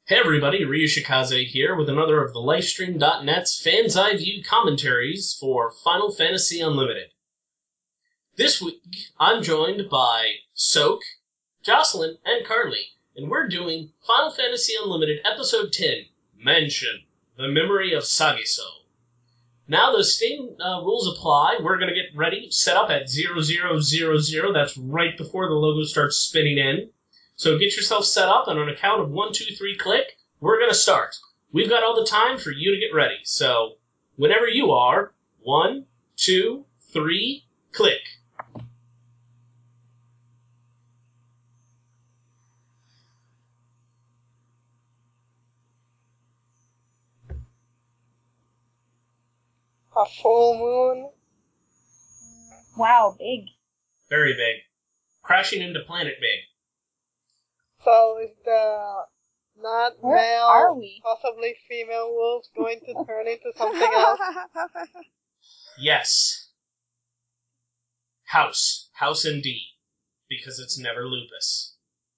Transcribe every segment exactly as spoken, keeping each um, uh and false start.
Hey everybody, Ryu Shikaze here with another of the Lifestream dot net's Fans Eye View commentaries for Final Fantasy Unlimited. This week, I'm joined by Soak, Jocelyn, and Carly, and we're doing Final Fantasy Unlimited Episode ten, Mention, The Memory of Sagiso. Now the Steam uh, rules apply. We're going to get ready, set up at zero zero zero zero. That's right before the logo starts spinning in. So get yourself set up, and on a count of one, two, three, click, we're going to start. We've got all the time for you to get ready. So whenever you are, one, two, three, click. A full moon? Wow, big. Very big. Crashing into planet big. So is the not Where male, are we? possibly female wolves going to turn into something else? Yes. House. House indeed. Because it's never lupus.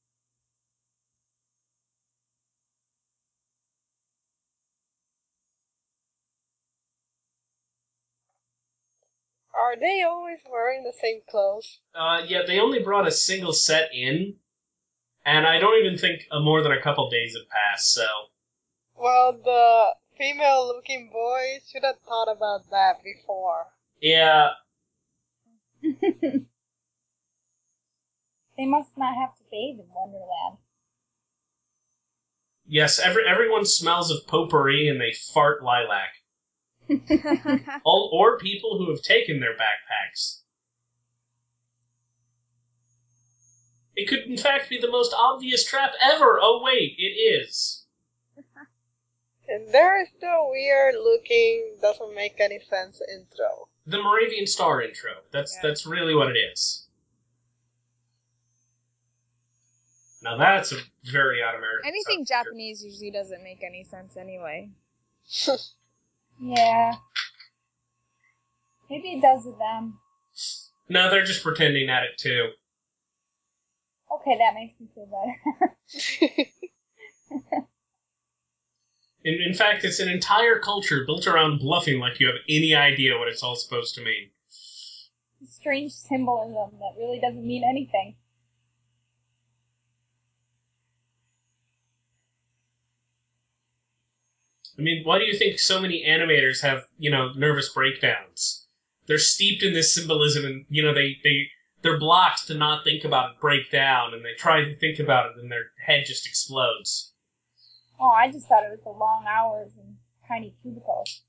Are they always wearing the same clothes? Uh, yeah, they only brought a single set in, and I don't even think uh, more than a couple days have passed, so... Well, the female-looking boy should have thought about that before. Yeah, They must not have to bathe in Wonderland. yes, every, everyone smells of potpourri and they fart lilac. All, or people who have taken their backpacks. It could, in fact, be the most obvious trap ever. Oh, wait, it is. And there is the weird-looking, doesn't make any sense intro. The Moravian Star intro. That's Yeah. that's really what it is. Now that's a very un-American Anything subject. Japanese usually doesn't make any sense anyway. Yeah. Maybe it does with them. No, they're just pretending at it too. Okay, that makes me feel better. In, in fact, it's an entire culture built around bluffing like you have any idea what it's all supposed to mean. Strange symbolism that really doesn't mean anything. I mean, why do you think so many animators have, you know, nervous breakdowns? They're steeped in this symbolism and, you know, they, they, they're blocked to not think about it, break down, and they try to think about it and their head just explodes. Oh, I just thought it was the long hours and tiny cubicles.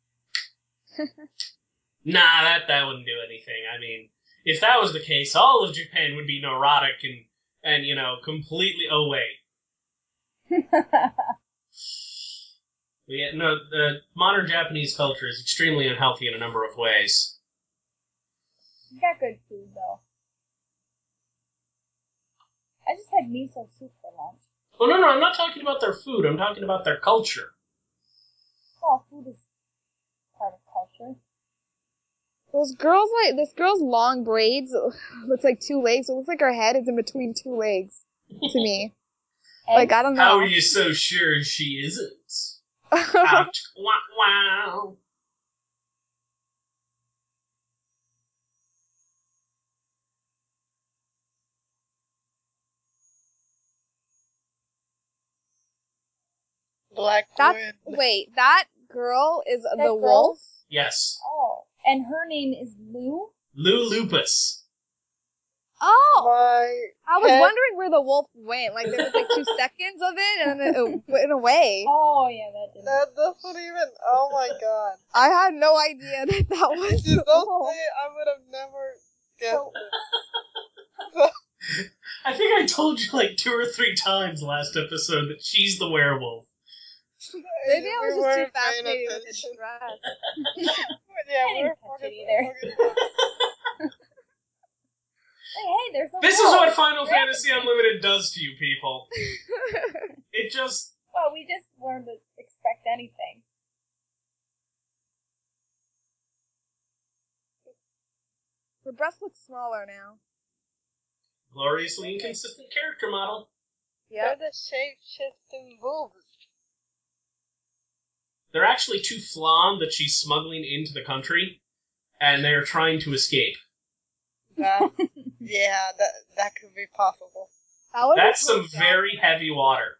Nah, that, that wouldn't do anything. I mean, if that was the case, all of Japan would be neurotic and, and you know, completely, oh wait. Yeah, no, the modern Japanese culture is extremely unhealthy in a number of ways. You got good food, though. I just had miso soup for lunch. Oh, no, no, I'm not talking about their food. I'm talking about their culture. Oh, food is part of culture. Those girls, like, this girl's long braids looks like two legs. It looks like her head is in between two legs to me. Like, I don't know. How are you so sure she isn't? Ouch, wow, wow. Black That's, wind. wait, that girl is That the girl? wolf? Yes. Oh, and her name is Lou? Lou Lupus. Oh! My I was head- wondering where the wolf went. Like, there was like two seconds of it, and then it went away. Oh, yeah, that didn't. That doesn't even. Oh my god. I had no idea that that was If you the don't wolf. say, I would have never guessed So- it. I think I told you like two or three times last episode that she's the werewolf. Maybe I was We just too weren't paying fascinated with its attention. dress. But yeah, I didn't we're catch focused- it either. focused- Hey, hey, there's a This is wolf. what Final Grab Fantasy it. Unlimited does to you people. It just... Well, we just learned to expect anything. Her breast looks smaller now. gloriously inconsistent character model. They're the shape-shifting wolves. they're actually two flan that she's smuggling into the country, and they're trying to escape. That, yeah, that that could be possible. That would be That's some cool. very heavy water.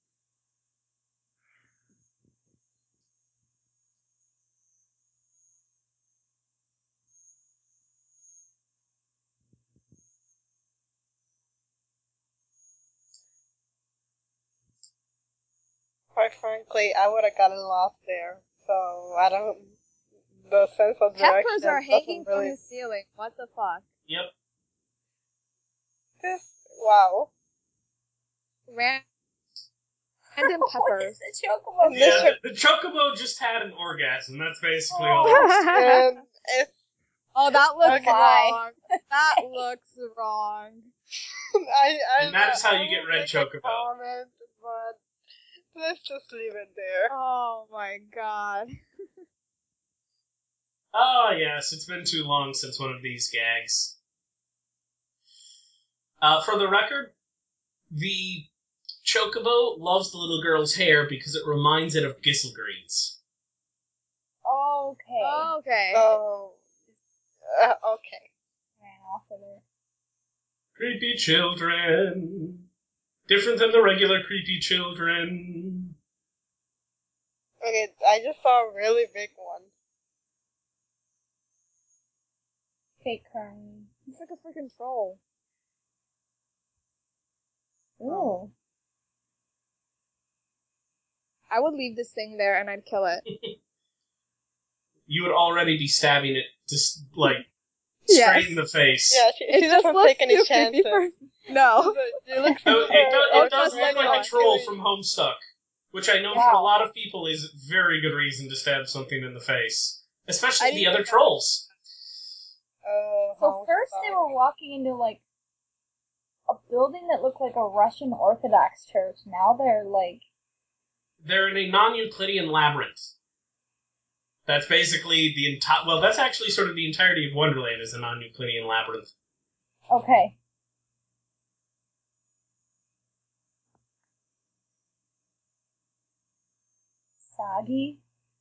Quite frankly, I would have gotten lost there. So I don't. The sense of direction Peppers are doesn't hanging from really. the ceiling. What the fuck? Yep. This wow. Ran- Random What peppers. is the chocobo? Yeah, Mister the, the chocobo just had an orgasm. That's basically Oh. all. it is. And it's. Oh, that looks Okay. wrong. That looks wrong. I, I, And that is how I you get will red make a chocobo. comment, but let's just leave it there. Oh my god. Oh, yes, it's been too long since one of these gags. Uh, for the record, the chocobo loves the little girl's hair because it reminds it of Gisselgreens. Okay. Okay. So, uh, okay. Ran off of there. Creepy children. Different than the regular creepy children. Okay, I just saw a really big one. Fake crying. It's like a freaking troll. Ooh. I would leave this thing there and I'd kill it. You would already be stabbing it just, like, Yes. straight in the face. Yeah, she, It she just doesn't looks take any too chances. creepy for... No. You look No, it, do, it Oh, does just look like like a that. troll from Homestuck, which I know for a Wow. lot of people is very good reason to stab something in the face. Especially I the didn't other know. trolls. Oh, So how first they were walking into like a building that looked like a Russian Orthodox church. Now they're like They're in a non-Euclidean labyrinth. That's basically the entire... Well, that's actually sort of the entirety of Wonderland is a non-Euclidean labyrinth. okay. Soggy.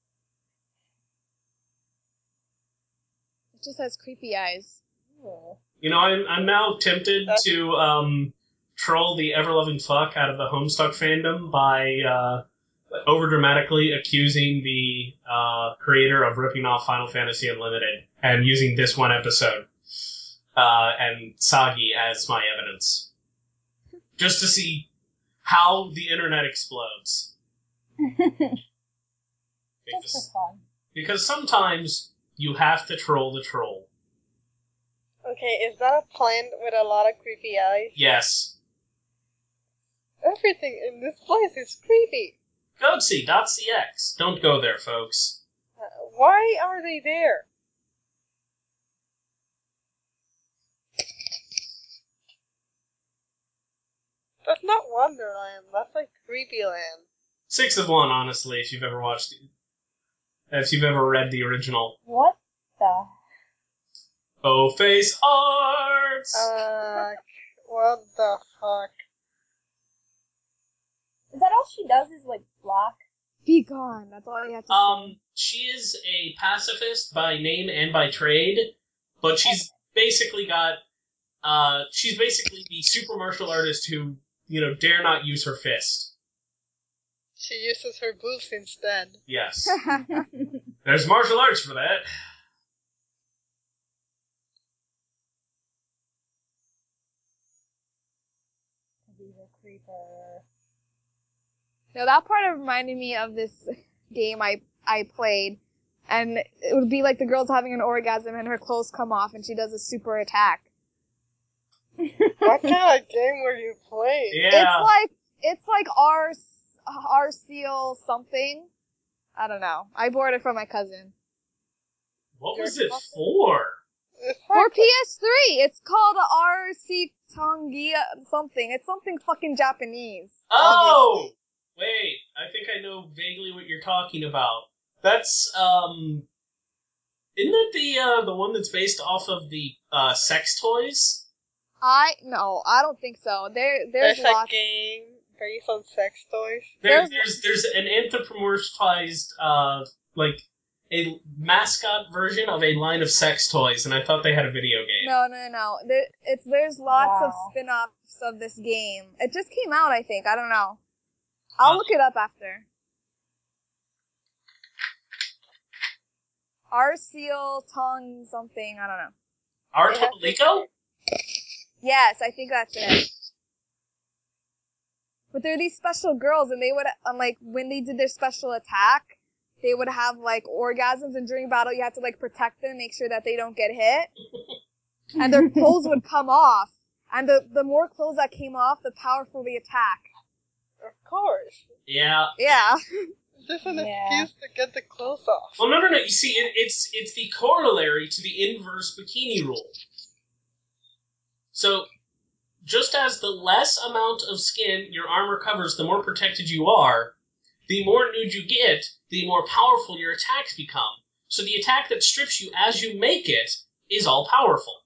It just has creepy eyes. Ooh. You know, I'm, I'm now tempted That's- to um, troll the ever-loving fuck out of the Homestuck fandom by uh, over-dramatically accusing the uh, creator of ripping off Final Fantasy Unlimited and using this one episode uh, and Sagi as my evidence. Just to see how the internet explodes. Just Because, for fun. because sometimes you have to troll the troll. Okay, is that a plant with a lot of creepy eyes? Yes. Everything in this place is creepy. Goatsy.cx. Don't go there, folks. Uh, why are they there? That's not Wonderland. That's like Creepyland. Six of one, honestly, if you've ever watched it. If you've ever read the original. What the? Oh, face arts! Uh, what the fuck? Is that all she does is like block? Be gone. That's all you have to Um, she is a pacifist by name and by trade, but she's basically got, uh, she's basically the super martial artist who, you know, dare not use her fist. She uses her boobs instead. Yes. say. There's martial arts for that. He's a creeper. No, that part reminded me of this game I I played, and it would be like the girl's having an orgasm and her clothes come off and she does a super attack. What kind of game were you playing? Yeah. It's like it's like R R Seal something. I don't know. I borrowed it from my cousin. What was it for? It's For like- P S three, it's called R C Tongia something. It's something fucking Japanese. Oh! Wait, I think I know vaguely what you're talking about. That's, um... Isn't that the, uh, the one that's based off of the, uh, sex toys? I no, I don't think so. There there's There's a lots. game based on sex toys. There, There's- there's there's an anthropomorphized uh like a mascot version of a line of sex toys, and I thought they had a video game. No, no, no, no. There, it's there's lots of Wow. spin-offs of this game. It just came out, I think. I don't know. I'll Uh, look it up after. Arceal Tongue something. I don't know. Art It has to- Lico? Yes, I think that's it. But there are these special girls, and they would, um, like, when they did their special attack, they would have, like, orgasms, and during battle, you had to, like, protect them, make sure that they don't get hit. And their clothes would come off. And the, the more clothes that came off, the powerful the attack. Of course. Yeah. Yeah. Just an Yeah. excuse to get the clothes off. Well, no, no, no. You see, it, it's it's the corollary to the inverse bikini rule. So, just as the less amount of skin your armor covers, the more protected you are, the more nude you get, the more powerful your attacks become. So the attack that strips you as you make it is all powerful.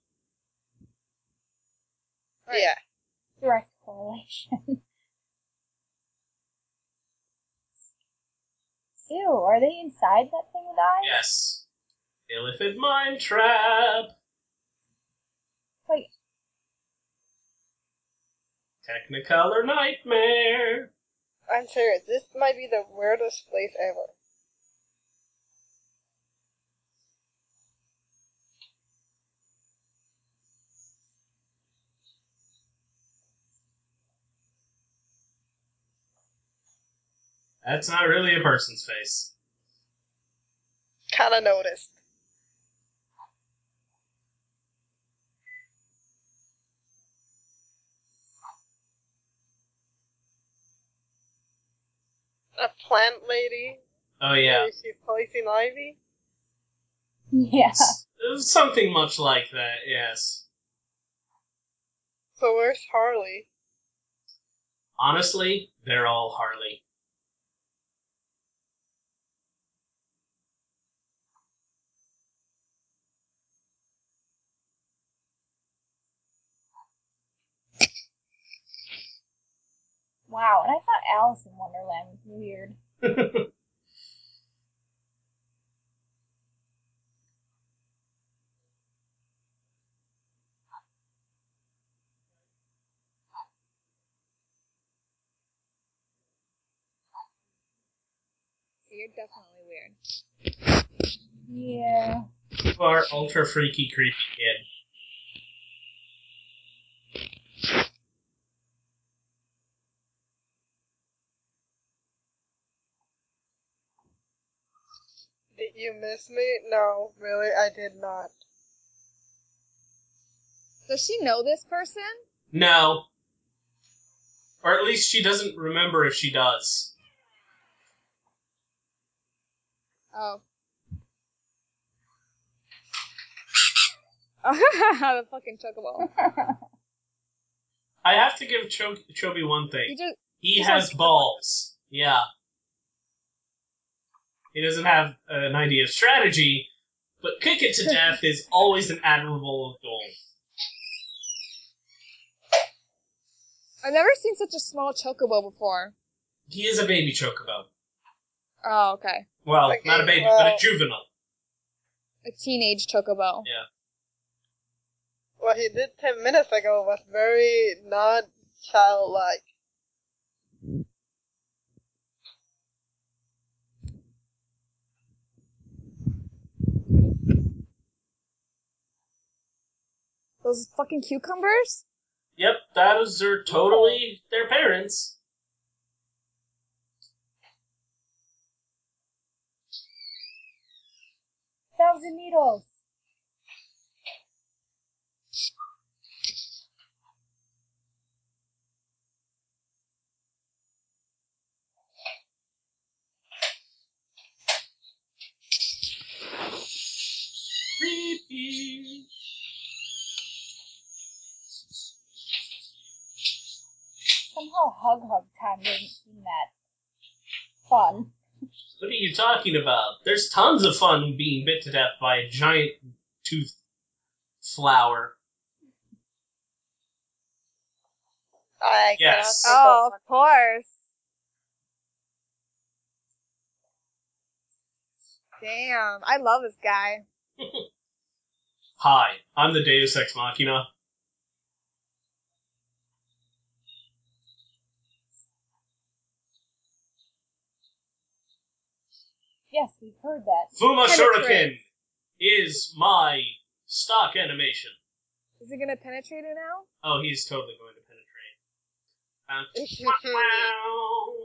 Yeah. Direct correlation. Ew, are they inside that thing with eyes? Yes. Illithid Mind Trap. Like, Technicolor Nightmare. I'm serious. This might be the weirdest place ever. That's not really a person's face. Kinda noticed. A plant lady? Oh yeah. Is she poison ivy? yeah. It's- it's something much like that, yes. So where's Harley? Honestly, they're all Harley. Wow, and I thought Alice in Wonderland was weird. You're definitely weird. Yeah. You are ultra freaky, creepy kid. Did you miss me? No, really, I did not. Does she know this person? No. Or at least she doesn't remember if she does. Oh. The fucking chocobo. I have to give Cho- Chobi one He thing. just He just has wants- balls. Yeah. He doesn't have an idea of strategy, but kick it to death is always an admirable goal. I've never seen such a small chocobo before. He is a baby chocobo. Oh, okay. Well, Okay, not a baby, but well- a juvenile. A teenage chocobo. Yeah. What he did ten minutes ago was very not childlike. Those fucking cucumbers? Yep, those are totally their parents. Thousand needles. Creepy. Somehow Hug Hug Time doesn't seem that fun. What are you talking about? There's tons of fun being bit to death by a giant tooth flower. I Yes. cannot think Oh, of of course. Damn, I love this guy. Hi, I'm the Deus Ex Machina. Yes, we've heard that. Fuma Penetrate. Shuriken is my stock animation. Is he gonna penetrate her now? Oh, he's totally going to penetrate. Um, one. wow.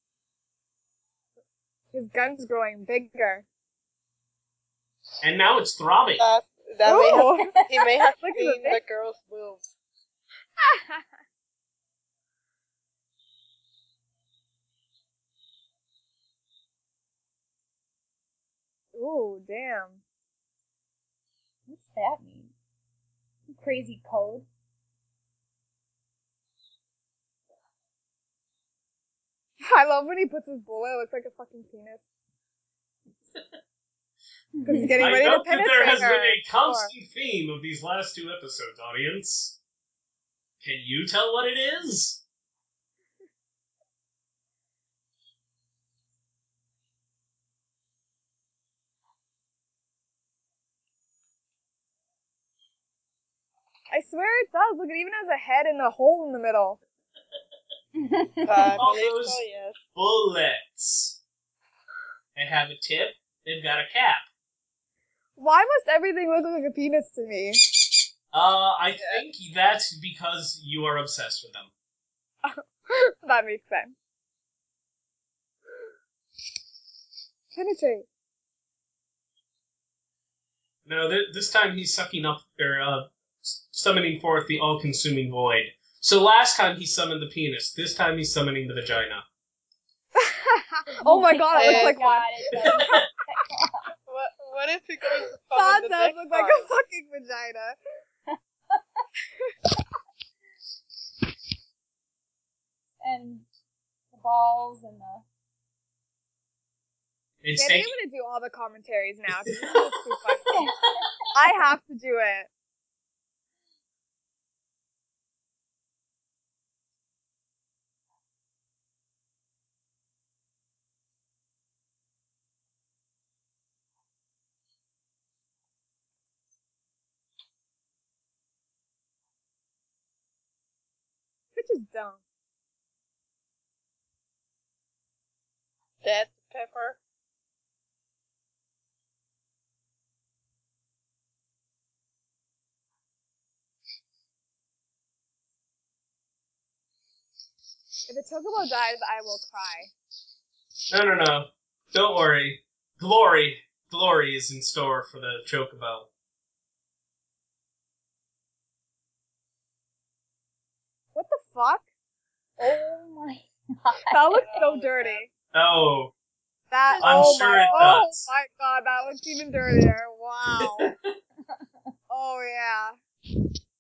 His gun's growing bigger. And now it's throbbing. that that may Ooh. have, he may have Look at seen the the girl's boobs. Ooh, damn. What's that mean? Crazy code. I love when he puts his bullet. It looks like a fucking penis. Because he's getting I ready to note that penetrate there has her. been a constant theme of these last two episodes, audience. Can you tell what it is? I swear it does. Look, it even has a head and a hole in the middle. I All believe those so, yes. bullets. They have a tip. They've got a cap. Why must everything look like a penis to me? Uh, I think that's because you are obsessed with them. That makes sense. Penetrate. No, th- this time he's sucking up, or uh, summoning forth the all-consuming void. So last time he summoned the penis. This time he's summoning the vagina. Oh my god, it looks Oh like one. God, it does. What, what if he goes to That summon the does next look like time? a fucking vagina. And the balls and the. It's Yeah, they taking... want to do all the commentaries now because this is just too funny. I have to do it. Which is dumb. Dead pepper. If a chocobo dies, I will cry. No, no, no. Don't worry. Glory. Glory is in store for the Chocobo. What the fuck? Oh my god. That looks so dirty. Oh, That. I'm oh sure my, it oh does. my god, that looks even dirtier. Wow. Oh yeah.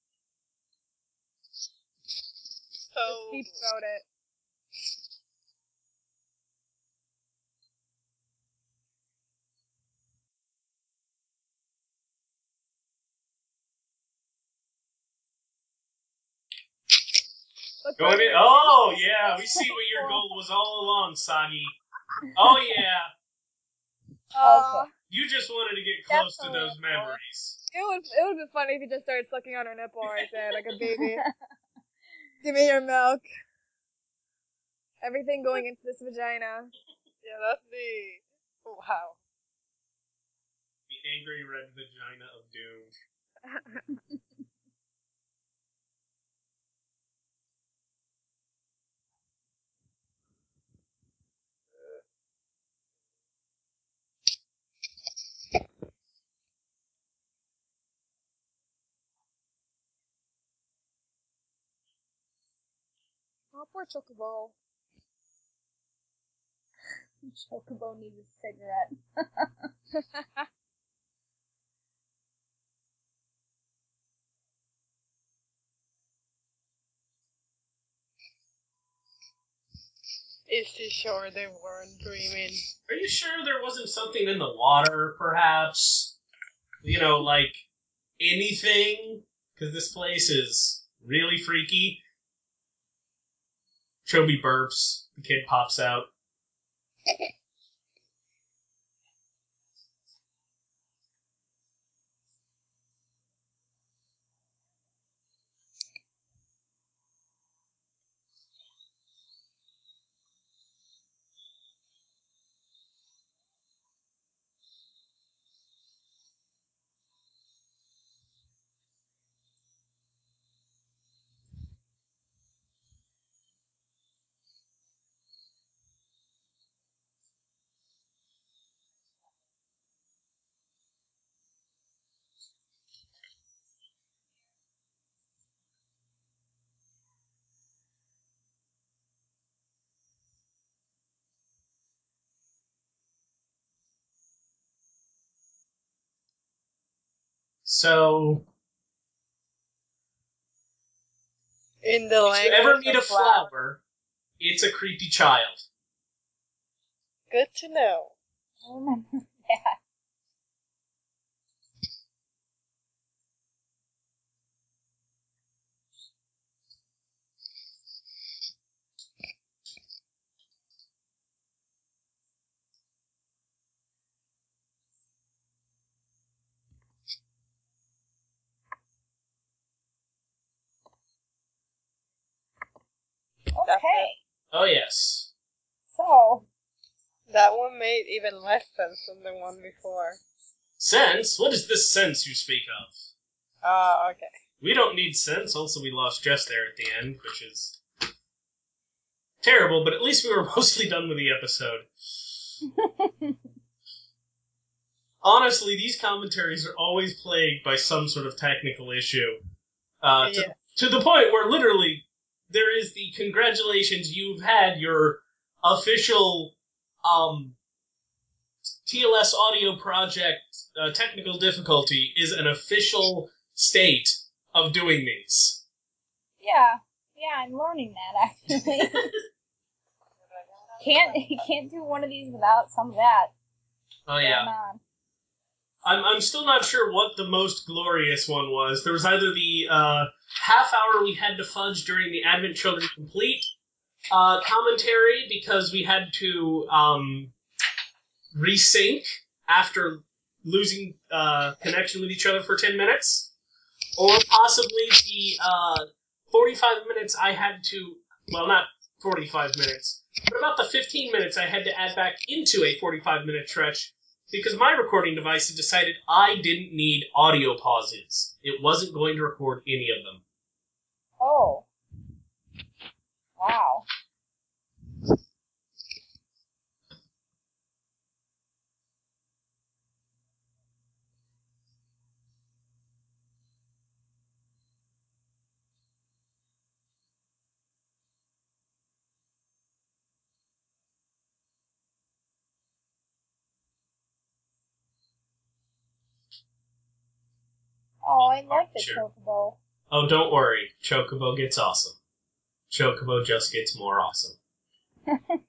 So, Just deep throat it. Look Going like- in. Oh, yeah. We see what your goal was all along, Sagi. Oh, yeah. Uh, You just wanted to get close to Definitely. those memories. it would it would be funny if you just started sucking on her nipple right there like a baby. Give me your milk. Everything going into this vagina. yeah, that's the... Wow. The angry red vagina of doom. Oh, poor chocobo. Chocobo needs a cigarette. Is she sure they weren't dreaming? Are you sure there wasn't something in the water, perhaps? You know, like anything? Because this place is really freaky. Chobi burps. The kid pops out. So, In the if you language ever meet a of flower. flower, it's a creepy child. Good to know. I remember that. Okay, Oh, yes. so That one made even less sense than the one before. Sense? What is this sense you speak of? Ah, okay. We don't need sense. Also, we lost Jess there at the end, which is terrible, but at least we were mostly done with the episode. Honestly, these commentaries are always plagued by some sort of technical issue. Uh, to, Yeah. to the point where literally there is the congratulations, you've had your official um, T L S audio project uh, technical difficulty is an official state of doing these. yeah, yeah, I'm learning that actually. can't can't do one of these without some of that Oh going yeah. on. I'm I'm still not sure what the most glorious one was. There was either the uh, half hour we had to fudge during the Advent Children Complete uh, commentary because we had to um, resync after losing uh, connection with each other for ten minutes, or possibly the uh, forty-five minutes I had to, well, not forty-five minutes, but about the fifteen minutes I had to add back into a forty-five minute stretch because my recording device had decided I didn't need audio pauses. It wasn't going to record any of them. Oh, wow. Oh, I like the Sure. chocobo. Oh, don't worry. Chocobo gets awesome. Chocobo just gets more awesome.